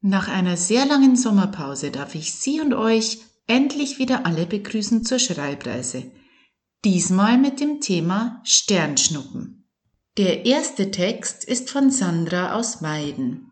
Nach einer sehr langen Sommerpause darf ich Sie und euch endlich wieder alle begrüßen zur Schreibreise. Diesmal mit dem Thema Sternschnuppen. Der erste Text ist von Sandra aus Weiden.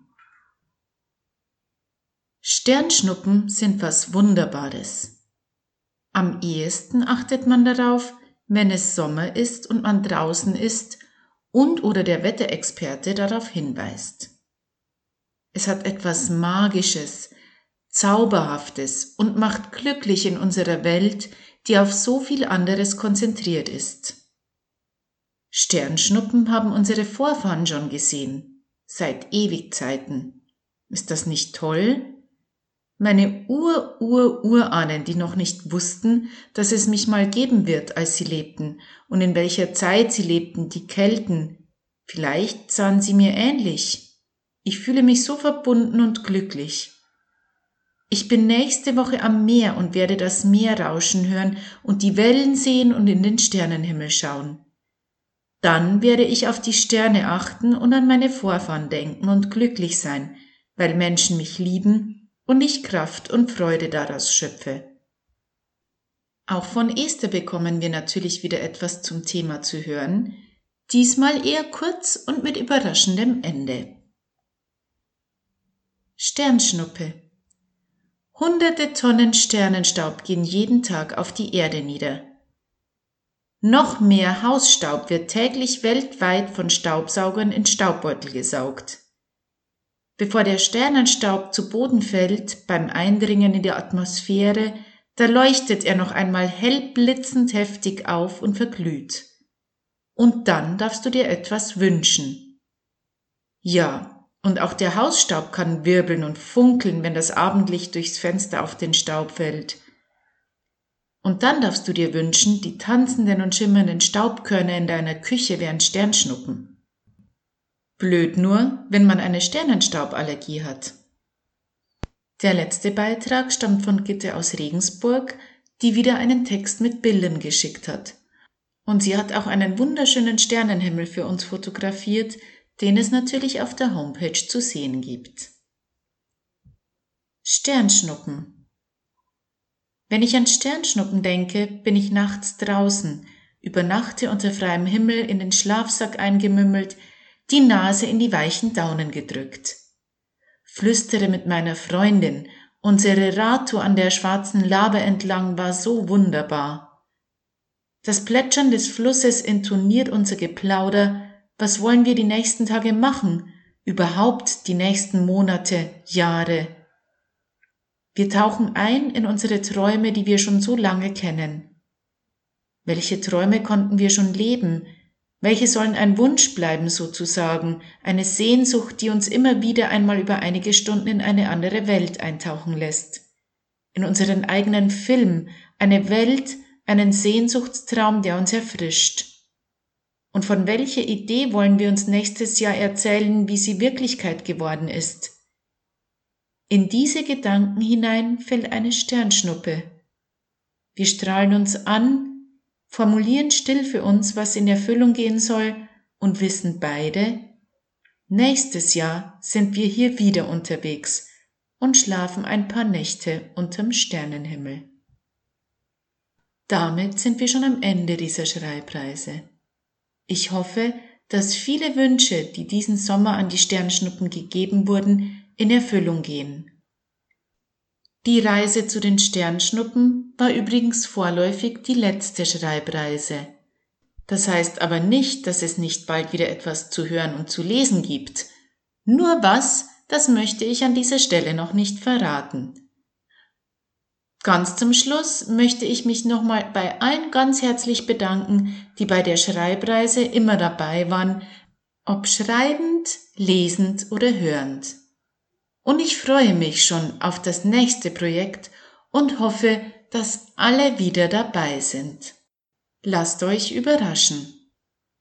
Sternschnuppen sind was Wunderbares. Am ehesten achtet man darauf, wenn es Sommer ist und man draußen ist oder der Wetterexperte darauf hinweist. Es hat etwas Magisches, Zauberhaftes und macht glücklich in unserer Welt, die auf so viel anderes konzentriert ist. Sternschnuppen haben unsere Vorfahren schon gesehen, seit Ewigzeiten. Ist das nicht toll? Meine Urahnen, die noch nicht wussten, dass es mich mal geben wird, als sie lebten und in welcher Zeit sie lebten, die Kelten. Vielleicht sahen sie mir ähnlich. Ich fühle mich so verbunden und glücklich. Ich bin nächste Woche am Meer und werde das Meer rauschen hören und die Wellen sehen und in den Sternenhimmel schauen. Dann werde ich auf die Sterne achten und an meine Vorfahren denken und glücklich sein, weil Menschen mich lieben und ich Kraft und Freude daraus schöpfe. Auch von Esther bekommen wir natürlich wieder etwas zum Thema zu hören, diesmal eher kurz und mit überraschendem Ende. Sternschnuppe. Hunderte Tonnen Sternenstaub gehen jeden Tag auf die Erde nieder. Noch mehr Hausstaub wird täglich weltweit von Staubsaugern in Staubbeutel gesaugt. Bevor der Sternenstaub zu Boden fällt, beim Eindringen in die Atmosphäre, da leuchtet er noch einmal hell blitzend heftig auf und verglüht. Und dann darfst du dir etwas wünschen. Ja, und auch der Hausstaub kann wirbeln und funkeln, wenn das Abendlicht durchs Fenster auf den Staub fällt. Und dann darfst du dir wünschen, die tanzenden und schimmernden Staubkörner in deiner Küche wären Sternschnuppen. Blöd nur, wenn man eine Sternenstauballergie hat. Der letzte Beitrag stammt von Gitte aus Regensburg, die wieder einen Text mit Bildern geschickt hat. Und sie hat auch einen wunderschönen Sternenhimmel für uns fotografiert, den es natürlich auf der Homepage zu sehen gibt. Sternschnuppen. Wenn ich an Sternschnuppen denke, bin ich nachts draußen, übernachte unter freiem Himmel in den Schlafsack eingemümmelt, die Nase in die weichen Daunen gedrückt. Flüstere mit meiner Freundin, unsere Radtour an der schwarzen Laber entlang war so wunderbar. Das Plätschern des Flusses intoniert unser Geplauder. Was wollen wir die nächsten Tage machen? Überhaupt die nächsten Monate, Jahre? Wir tauchen ein in unsere Träume, die wir schon so lange kennen. Welche Träume konnten wir schon leben? Welche sollen ein Wunsch bleiben sozusagen, eine Sehnsucht, die uns immer wieder einmal über einige Stunden in eine andere Welt eintauchen lässt? In unseren eigenen Film, eine Welt, einen Sehnsuchtstraum, der uns erfrischt. Und von welcher Idee wollen wir uns nächstes Jahr erzählen, wie sie Wirklichkeit geworden ist? In diese Gedanken hinein fällt eine Sternschnuppe. Wir strahlen uns an, formulieren still für uns, was in Erfüllung gehen soll und wissen beide, nächstes Jahr sind wir hier wieder unterwegs und schlafen ein paar Nächte unterm Sternenhimmel. Damit sind wir schon am Ende dieser Schreibreise. Ich hoffe, dass viele Wünsche, die diesen Sommer an die Sternschnuppen gegeben wurden, in Erfüllung gehen. Die Reise zu den Sternschnuppen war übrigens vorläufig die letzte Schreibreise. Das heißt aber nicht, dass es nicht bald wieder etwas zu hören und zu lesen gibt. Nur was, das möchte ich an dieser Stelle noch nicht verraten. Ganz zum Schluss möchte ich mich nochmal bei allen ganz herzlich bedanken, die bei der Schreibreise immer dabei waren, ob schreibend, lesend oder hörend. Und ich freue mich schon auf das nächste Projekt und hoffe, dass alle wieder dabei sind. Lasst euch überraschen.